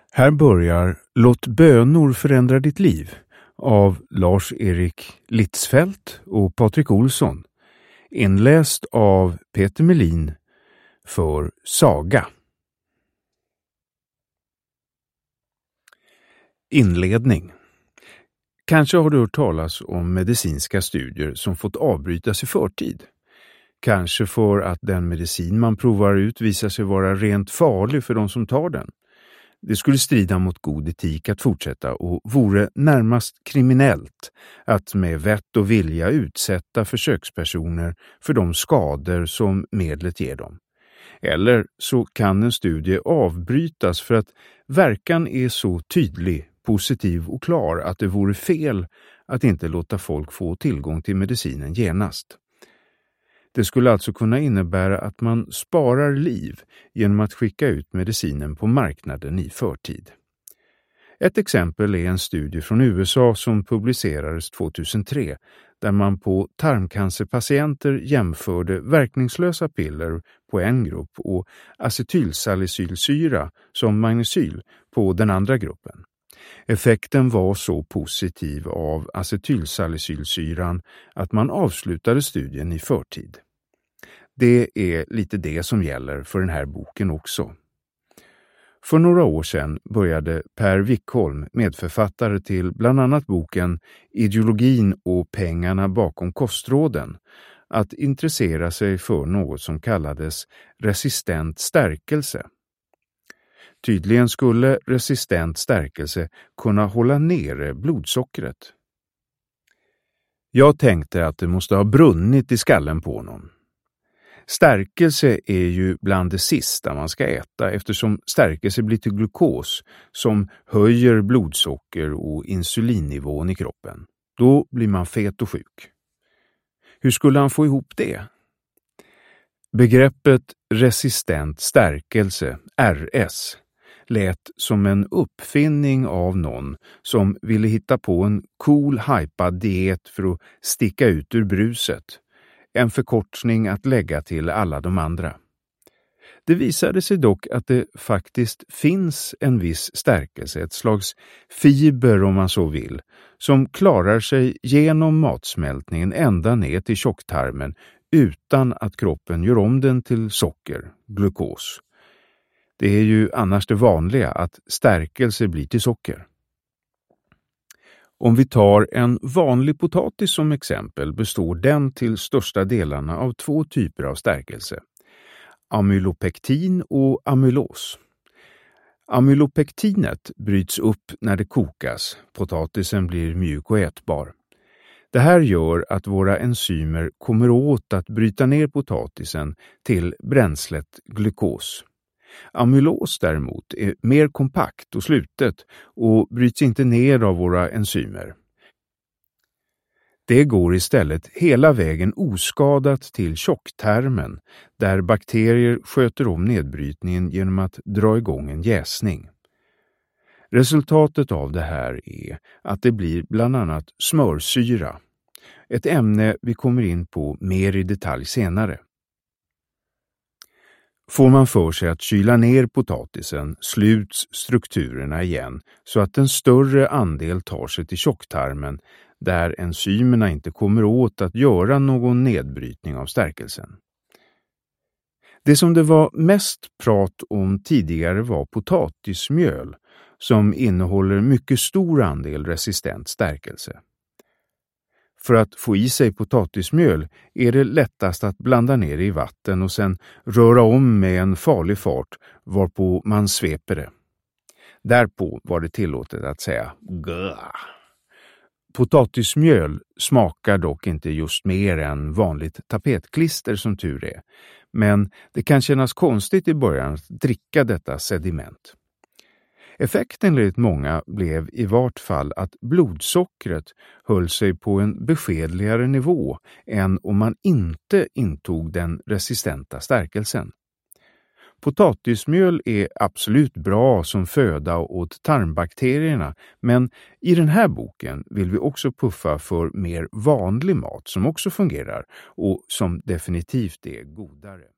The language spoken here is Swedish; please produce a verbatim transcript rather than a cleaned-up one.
Här börjar Låt bönor förändra ditt liv av Lars-Erik Litzfeldt och Patrik Olsson. Inläst av Peter Melin för Saga. Inledning. Kanske har du hört talas om medicinska studier som fått avbrytas i förtid. Kanske för att den medicin man provar ut visar sig vara rent farlig för de som tar den. Det skulle strida mot god etik att fortsätta och vore närmast kriminellt att med vett och vilja utsätta försökspersoner för de skador som medlet ger dem. Eller så kan en studie avbrytas för att verkan är så tydlig, positiv och klar att det vore fel att inte låta folk få tillgång till medicinen genast. Det skulle alltså kunna innebära att man sparar liv genom att skicka ut medicinen på marknaden i förtid. Ett exempel är en studie från U S A som publicerades tjugohundratre där man på tarmcancerpatienter jämförde verkningslösa piller på en grupp och acetylsalicylsyra som magnesyl på den andra gruppen. Effekten var så positiv av acetylsalicylsyran att man avslutade studien i förtid. Det är lite det som gäller för den här boken också. För några år sedan började Per Wickholm, medförfattare till bland annat boken Ideologin och pengarna bakom kostråden, att intressera sig för något som kallades resistent stärkelse. Tydligen skulle resistent stärkelse kunna hålla nere blodsockret. Jag tänkte att det måste ha brunnit i skallen på honom. Stärkelse är ju bland det sista man ska äta eftersom stärkelse blir till glukos som höjer blodsocker och insulinnivån i kroppen. Då blir man fet och sjuk. Hur skulle han få ihop det? Begreppet resistent stärkelse, R S, lät som en uppfinning av någon som ville hitta på en cool, hypad diet för att sticka ut ur bruset. En förkortning att lägga till alla de andra. Det visade sig dock att det faktiskt finns en viss stärkelse, ett slags fiber om man så vill, som klarar sig genom matsmältningen ända ner till tjocktarmen utan att kroppen gör om den till socker, glukos. Det är ju annars det vanliga att stärkelse blir till socker. Om vi tar en vanlig potatis som exempel består den till största delarna av två typer av stärkelse. Amylopektin och amylos. Amylopektinet bryts upp när det kokas. Potatisen blir mjuk och ätbar. Det här gör att våra enzymer kommer åt att bryta ner potatisen till bränslet glukos. Amylos däremot är mer kompakt och slutet och bryts inte ner av våra enzymer. Det går istället hela vägen oskadat till tjocktarmen där bakterier sköter om nedbrytningen genom att dra igång en jäsning. Resultatet av det här är att det blir bland annat smörsyra, ett ämne vi kommer in på mer i detalj senare. Får man för sig att kyla ner potatisen sluts strukturerna igen så att en större andel tar sig till tjocktarmen där enzymerna inte kommer åt att göra någon nedbrytning av stärkelsen. Det som det var mest prat om tidigare var potatismjöl som innehåller mycket stor andel resistent stärkelse. För att få i sig potatismjöl är det lättast att blanda ner det i vatten och sen röra om med en farlig fart varpå man sveper det. Därpå var det tillåtet att säga Gah. Potatismjöl smakar dock inte just mer än vanligt tapetklister som tur är, men det kan kännas konstigt i början att dricka detta sediment. Effekten enligt många blev i vart fall att blodsockret höll sig på en beskedligare nivå än om man inte intog den resistenta stärkelsen. Potatismjöl är absolut bra som föda åt tarmbakterierna, men i den här boken vill vi också puffa för mer vanlig mat som också fungerar och som definitivt är godare.